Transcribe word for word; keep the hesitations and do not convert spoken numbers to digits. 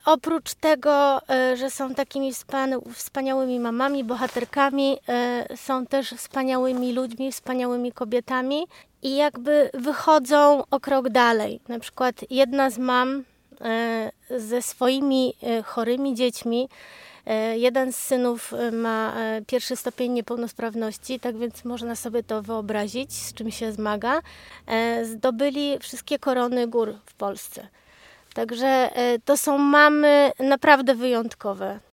Oprócz tego, e, że są takimi wspania- wspaniałymi mamami, bohaterkami, e, są też wspaniałymi ludźmi, wspaniałymi kobietami i jakby wychodzą o krok dalej. Na przykład jedna z mam e, ze swoimi e, chorymi dziećmi, e, jeden z synów e, ma e, pierwszy stopień niepełnosprawności, tak więc można sobie to wyobrazić, z czym się zmaga. E, zdobyli wszystkie korony gór w Polsce. Także e, to są mamy naprawdę wyjątkowe.